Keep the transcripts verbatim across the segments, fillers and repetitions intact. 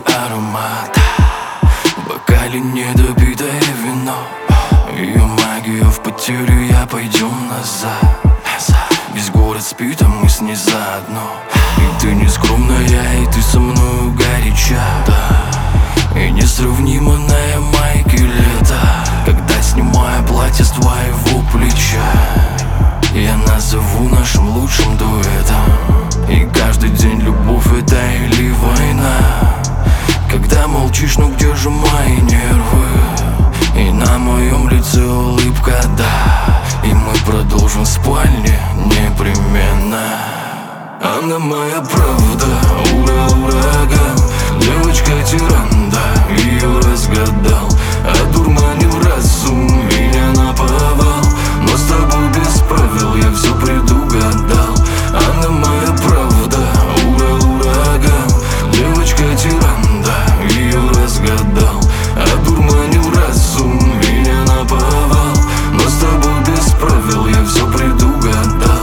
аромат, в бокале недопитое вино. Ее магию в потерю, я пойдем назад. Весь город спит, а мы с ней заодно. И ты не скромная, и ты со мною горяча, да. И несравнимо на Ямайке лето, когда снимаю платье с твоего плеча. Я назову нашим лучшим дуэтом. И каждый день любовь это или война. Когда молчишь, ну где же мои нервы? И на моем лице улыбка, да. И мы продолжим в спальне непременно. Она моя правда, ура, ураган. Девочка-тиран, да, ее разгадал. Одурманил разум, меня наповал. Но с тобой без правил я все предугадал. Она моя правда, ура, ураган. Девочка-тиран, да, ее разгадал. Одурманил разум, меня наповал. Но с тобой без правил я все предугадал.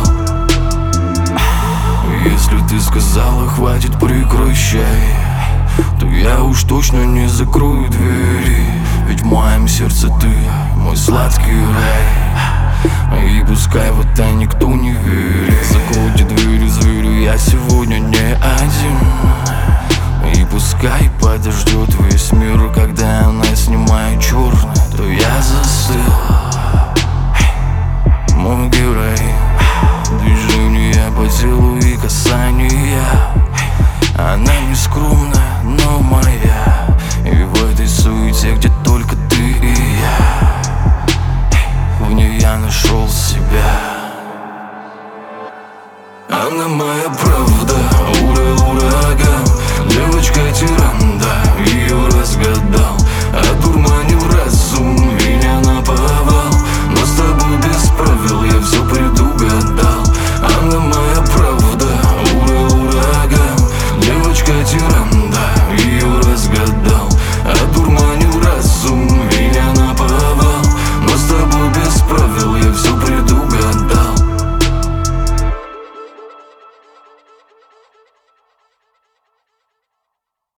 Если ты сказала хватит, прекращай, то я уж точно не закрою двери. Ведь в моем сердце ты мой сладкий рай. И пускай в это никто не верит, закройте двери зверю, я сегодня не один. И пускай подождет весь мир, когда она снимает черное, то я застыл. Мой герой, движения по телу и касания. Она не скромная, но